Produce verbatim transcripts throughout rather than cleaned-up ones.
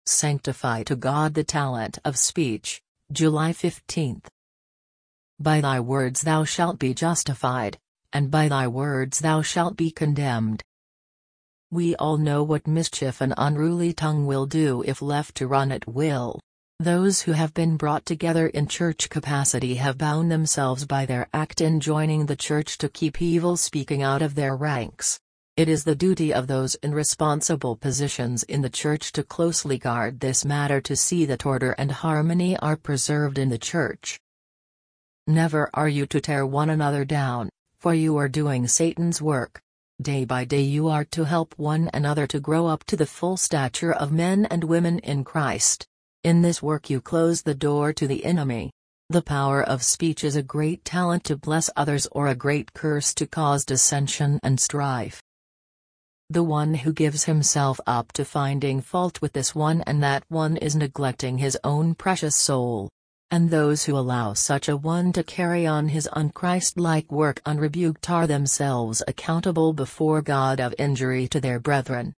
Sanctify to God the talent of speech, July fifteenth. By thy words thou shalt be justified, and by thy words thou shalt be condemned. We all know what mischief an unruly tongue will do if left to run at will. Those who have been brought together in church capacity have bound themselves by their act in joining the church to keep evil speaking out of their ranks. It is the duty of those in responsible positions in the church to closely guard this matter to see that order and harmony are preserved in the church. Never are you to tear one another down, for you are doing Satan's work. Day by day you are to help one another to grow up to the full stature of men and women in Christ. In this work you close the door to the enemy. The power of speech is a great talent to bless others or a great curse to cause dissension and strife. The one who gives himself up to finding fault with this one and that one is neglecting his own precious soul. And those who allow such a one to carry on his unchristlike work unrebuked are themselves accountable before God of injury to their brethren.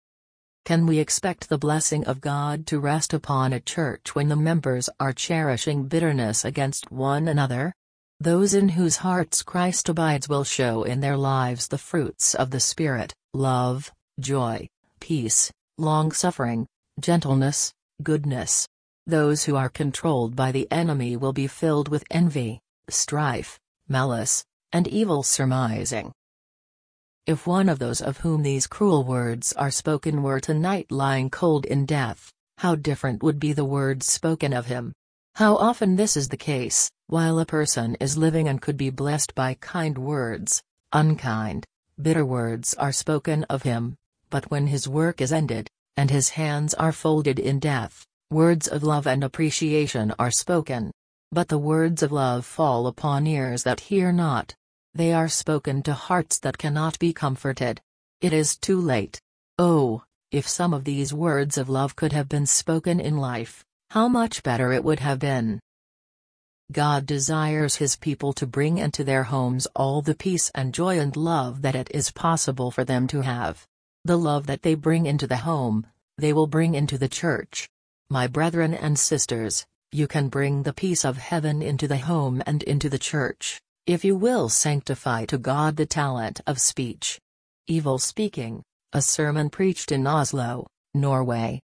Can we expect the blessing of God to rest upon a church when the members are cherishing bitterness against one another? Those in whose hearts Christ abides will show in their lives the fruits of the Spirit: love, joy, peace, long-suffering, gentleness, goodness. Those who are controlled by the enemy will be filled with envy, strife, malice, and evil surmising. If one of those of whom these cruel words are spoken were tonight lying cold in death, how different would be the words spoken of him. How often this is the case, while a person is living and could be blessed by kind words, unkind, bitter words are spoken of him, but when his work is ended, and his hands are folded in death, words of love and appreciation are spoken. But the words of love fall upon ears that hear not. They are spoken to hearts that cannot be comforted. It is too late. Oh, if some of these words of love could have been spoken in life, how much better it would have been. God desires His people to bring into their homes all the peace and joy and love that it is possible for them to have. The love that they bring into the home, they will bring into the church. My brethren and sisters, you can bring the peace of heaven into the home and into the church, if you will sanctify to God the talent of speech. Evil speaking, a sermon preached in Oslo, Norway.